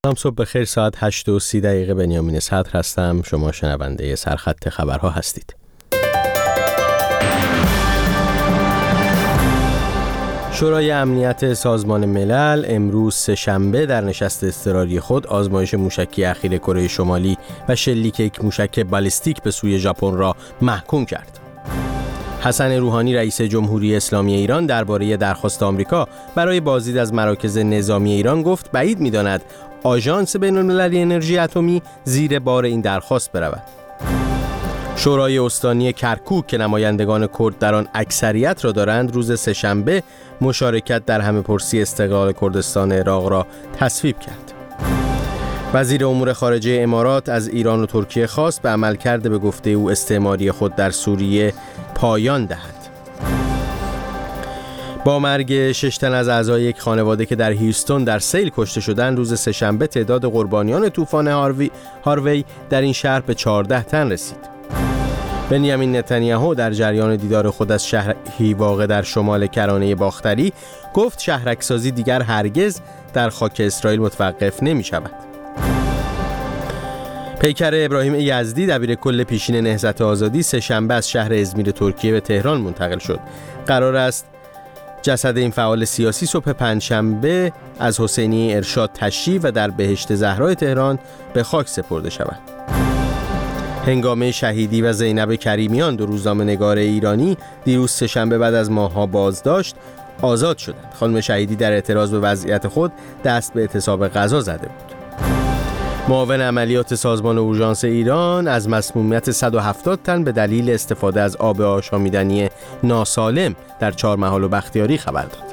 صبح بخیر. ساعت 8:30 بنیامین صدر هستم. شما شنونده سرخط خبرها هستید. شورای امنیت سازمان ملل امروز سه‌شنبه در نشست اضطراری خود آزمایش موشکی اخیر کره شمالی و شلیک یک موشک بالستیک به سوی ژاپن را محکوم کرد. حسن روحانی رئیس جمهوری اسلامی ایران درباره درخواست آمریکا برای بازدید از مراکز نظامی ایران گفت بعید می‌داند آژانس بین‌المللی انرژی اتمی زیر بار این درخواست برود. شورای استانی کرکوک که نمایندگان کرد در آن اکثریت را دارند روز سه‌شنبه مشارکت در همه‌پرسی استقلال کردستان عراق را تصویب کرد. وزیر امور خارجه امارات از ایران و ترکیه خواست به عملکرد به گفته او استعماری خود در سوریه پایان دهد. با مرگ 6 تن از اعضای یک خانواده که در هیوستون در سیل کشته شدند روز سه‌شنبه تعداد قربانیان طوفان هاروی در این شهر به 14 تن رسید. بنیامین نتانیاهو در جریان دیدار خود از شهری واقع در شمال کرانه باختری گفت شهرک‌سازی دیگر هرگز در خاک اسرائیل متوقف نمی شود. پیکر ابراهیم یزدی دبیر کل پیشین نهضت آزادی سه‌شنبه از شهر ازمیر ترکیه به تهران منتقل شد. قرار است جسد این فعال سیاسی صبح پنجشنبه از حسینیه ارشاد تشییع و در بهشت زهرا تهران به خاک سپرده شود. هنگامه شهیدی و زینب کریمیان دو روزنامه‌نگار ایرانی دیروز سه‌شنبه بعد از ماه‌ها بازداشت آزاد شدند. خانم شهیدی در اعتراض به وضعیت خود دست به اعتصاب غذا زده بود. معاون عملیات سازمان اورژانس ایران از مسمومیت 170 تن به دلیل استفاده از آب آشامیدنی ناسالم در چهارمحال و بختیاری خبر داد.